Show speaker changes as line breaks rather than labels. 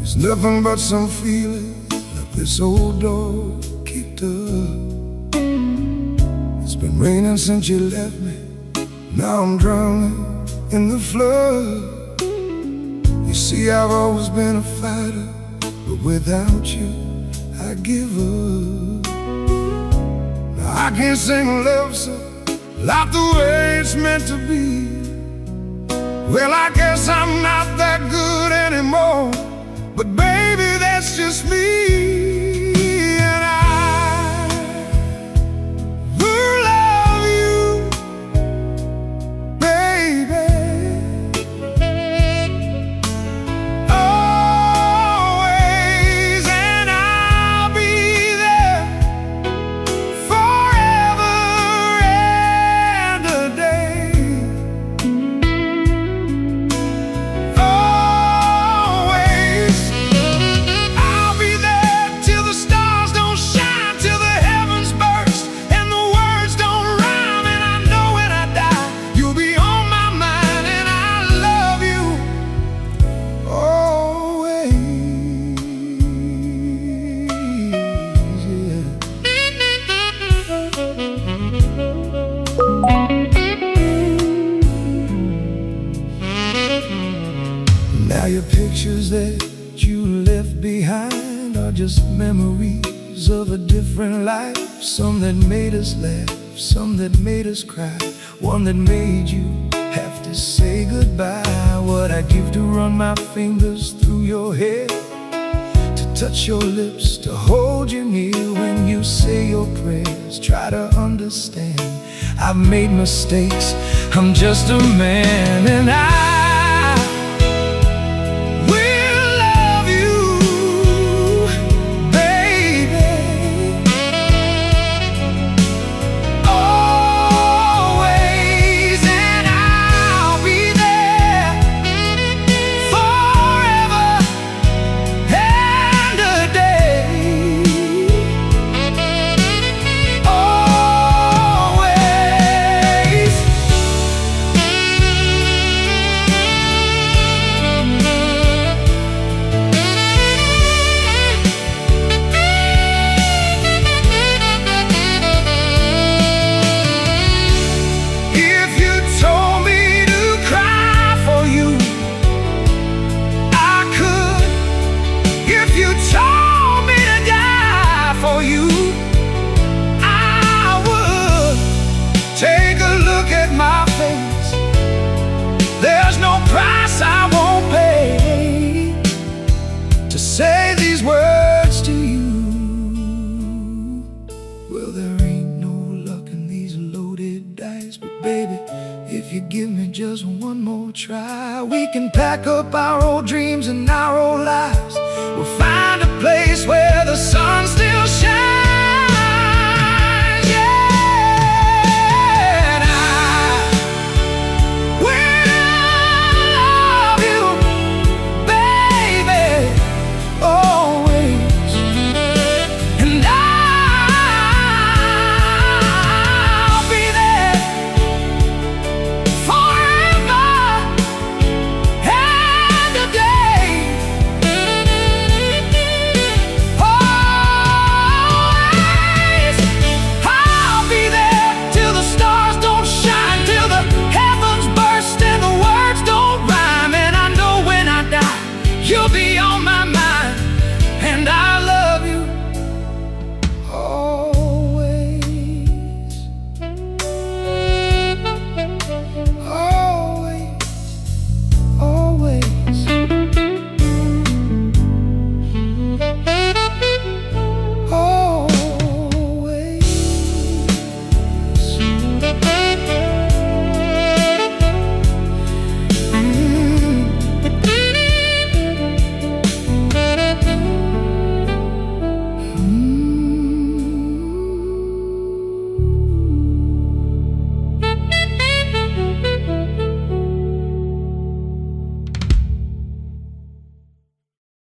It's nothing but some feeling that this old dog kicked up. It's been raining since you left me. Now I'm drowning in the flood. You see, I've always been a fighter, but without you, I give up. Now I can't sing a love song like the way it's meant to be. Well, I guess I'm not that good anymore, but baby, that's just me. And I will love you, baby, always, and I'll be there forever and a day. Always, I'll be there till the stars don't shine, till the heavens burst and the words don't rhyme. And I know when I die, you'll be on my mind, and I love you always, yeah. Now your pictures that you left behind are just memories of a different life. Some that made us laugh, some that made us cry, one that made you have to say goodbye. What I'd give to run my fingers through your hair, to touch your lips, to hold you near when you say your prayers. Try to understand, I've made mistakes, I'm just a man, and I will love you, baby, always, and I'll be there forever and a day. Always. If you told me to cry for you, I could. If you told me to die for you, I would. Take a look at my face, there's no price I won't pay to say these words to you. Well, there ain't no luck in these loaded dice, but baby, if you give me just one more try, we can pack up our old dreams and our old lives. We'll find a place where the sun still shines, yeah. And I will love you, baby, always, and I'll be there forever and a day. Always, I'll be there till the stars don't shine, till the heavens burst and the words don't rhyme. And I know when I die, you'll be on